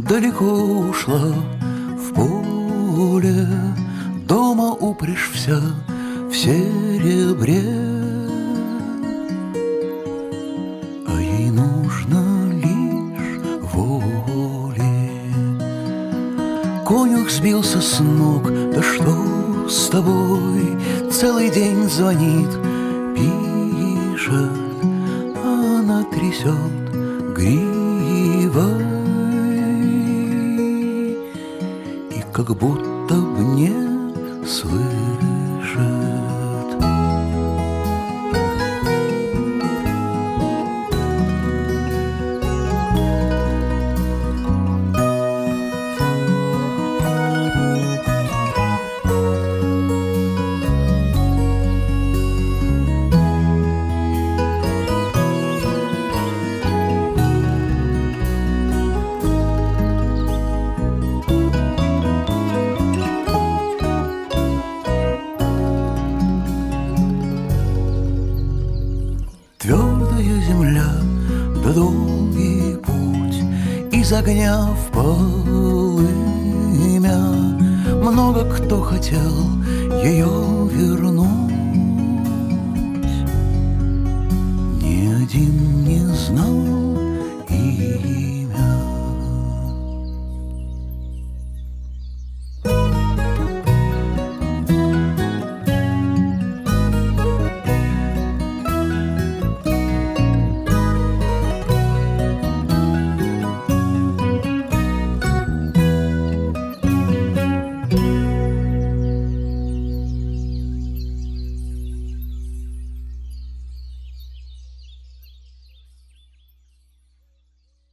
далеко ушла в поле, дома упряжь вся в серебре, а ей нужно лишь воли. Конюх сбился с ног, да что с тобой? Целый день звонит, пишет, она трясет гривой, и как будто б не слышит. Твердая земля, да долгий путь, из огня в полымя. Много кто хотел ее вернуть, ни один не знал и